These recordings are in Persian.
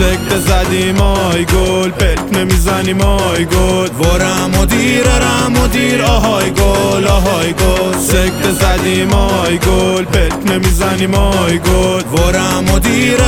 سکته زدیم آی گل پلک نمیزنیم آی گل ورم و دیر آهای گل آهای گل سکته زدیم آی گل پلک نمیزنیم آی گل ورم و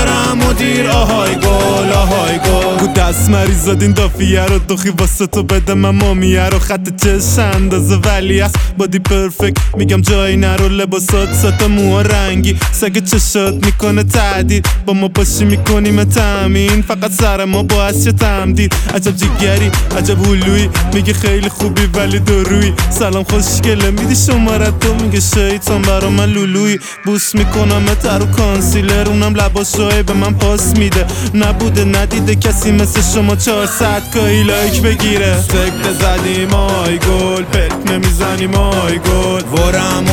دیر آهای گل آهای گل گو دست مریض زدین دافیه رو دخی واسه تو بده من مامیه رو خط چش اندازه ولی است بادی پرفکت میگم جایی نرو لباسات ستا موها رنگی سگ چشات میکنه تعدید با ما باشی میکنیم تامین فقط سر ما باعث چه تمدید عجب جگری عجب هلوی میگه خیلی خوبی ولی دروی سلام خوشگله میدی شمارت تو میگه شیطان برا من لولوی بوس میکنم رو کانسیلر اونم لباشای به من پاس میده نبوده ندیده کسی مثل شما 400 کایی لایک بگیره سکته زدیم آی گل پلک نمیزنیم آی گل ورم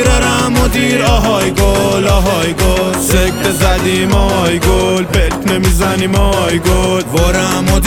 و دیر آهای گل آهای گل سکته زدیم آی گل پلک نمیزنیم آی گل ورم و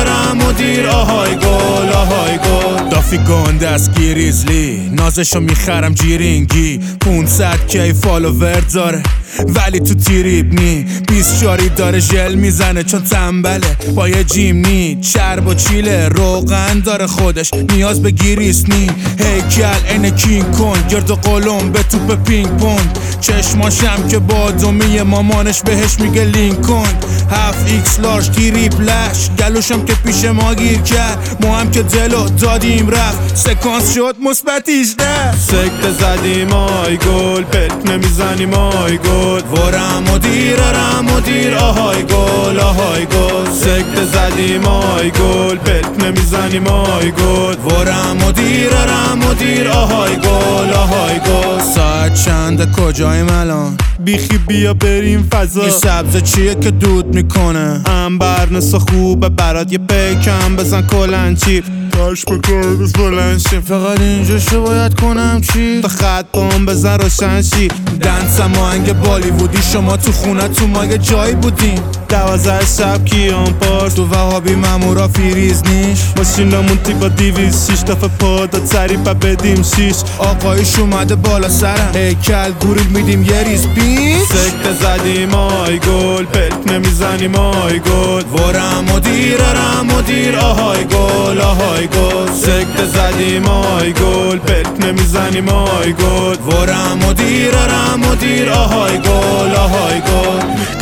دیر آهای گل آهای گل دافی گنده از گریزلی نازشو میخرم جیرینگی 500 کی فالوور داره ولی تو تریب نی 20 شاری داره ژل میزنه چون تنبله با یه جیم نی چرب و چیله روغن داره خودش نیاز به گریس نی هیکل این کینگ کن گرد و قلم به توپ پینگ پونگ چشماشم که بادومی مامانش بهش میگه لینکن 7x لارج تریپلش گلوشم که پیش ما گیر کرد ما هم که دلو دادیم رفت سکانس شد مثبت 18 سکته زدیم آی گل پلک نمیزنیم آی گل ورم و دیر آهای گل آهای گل سکته زدیم آی گل پلک نمیزنیم آی گل ورم و دیر آهای گل آهای گل ساعت چنده کجاییم الان بیخی بیا بریم فضا این سبزه چیه که دود میکنه انبر نسا خوبه برات یه پیکم بزن کلنچی کاش به کار بز بلنشیم فقط اینجا شو باید کنم چی تا خط بام بزن روشن شی دنسم آهنگ بالیوودی شما تو خونه تو ما یه جایی بودیم 12 شب کیان پارس تو وهابی مامورا فیریز نیش ماشینمون تیپا 206 دفعه پادا سریپا بدیم 6 آقایش اومده بالا سرم هیکل گوریل میدیم یه ریز پیش سکته زدیم آی گل پلک نمیزنیم آی گل ورم و دیر آهای گل آهای گل سکته زدیم آی گل پلک نمیزنیم آی گل ورم و دیر آهای گل آهای گل